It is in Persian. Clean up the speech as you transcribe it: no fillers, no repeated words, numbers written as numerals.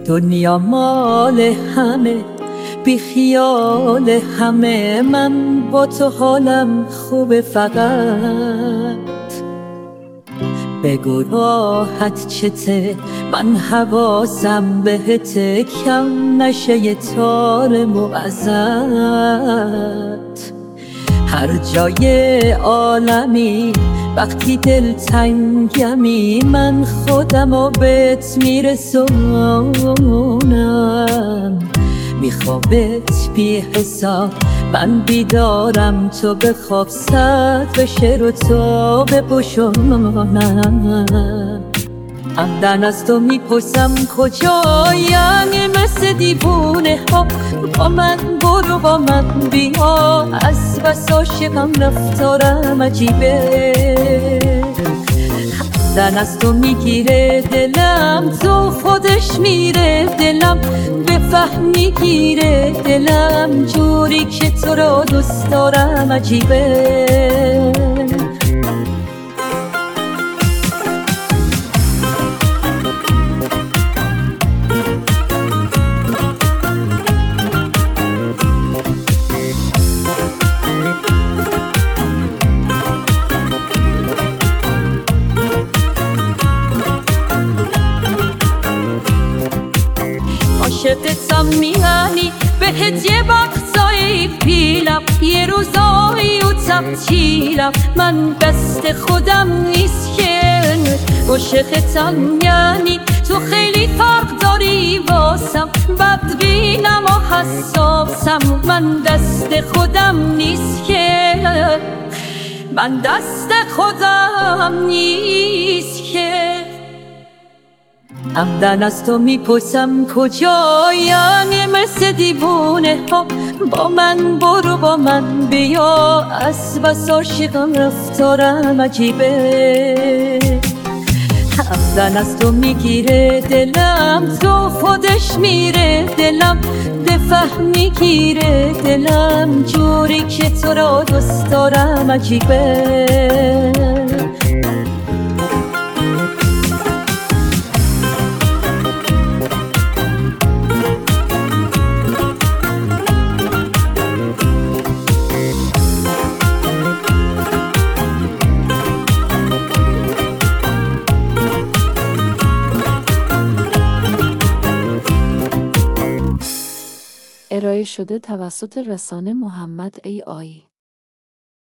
دنیا مال همه، بی خیال همه، من با تو حالم خوبه، فقط بگو راحت چته، من حواسم بهته، کم نشه یه تار موعظت. هر جای عالمی وقتی دلتنگمی، من خودمو بهت میرسونم. میخوابت بی حساب، من بیدارم، تو بخواب، سد بشه رو تو بپوشونم. عمدن از تو میپرسم کجایی، مثل دیوونه ها با من برو، با من بیا، از بس عاشقم رفتارم عجیبه. عمدن از تو میگیره دلم، تو خودش میره دلم، بفهمی گیره دلم، جوری که تو رو دوست دارم عجیبه. عاشقتم میانی بهت یه وقتایی پیلم، یه روزایی و تبدیلم، من دست خودم نیست که عاشقتم، یعنی تو خیلی فرق داری واسم، بدبینم و حساسم، من دست خودم نیست که، من دست خودم نیست که. عمدن از تو میپرسم کجایی، مثل دیوونه ها با من برو، با من بیا، از بس عاشقم رفتارم عجیبه. عمدن از تو میگیره دلم، تو خودش میره دلم، بفهمی گیره دلم، جوری که تو را دوست دارم عجیبه. ارائه شده توسط رسانه محمد AI